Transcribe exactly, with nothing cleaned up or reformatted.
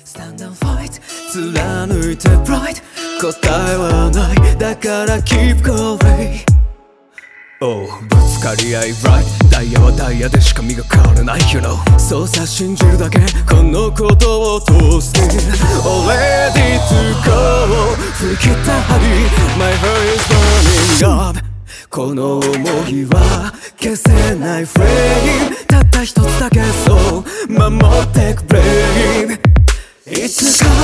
Stand and fight 貫いて Bright 答えはないだから Keep going Oh ぶつかり合い Right ダイヤはダイヤでしか磨かれない You know そうさ信じるだけこのことを通して Oh ready to go 振り切った針 My heart is burning up この想いは消せないフレームたった一つだけそう守ってく Brave いつか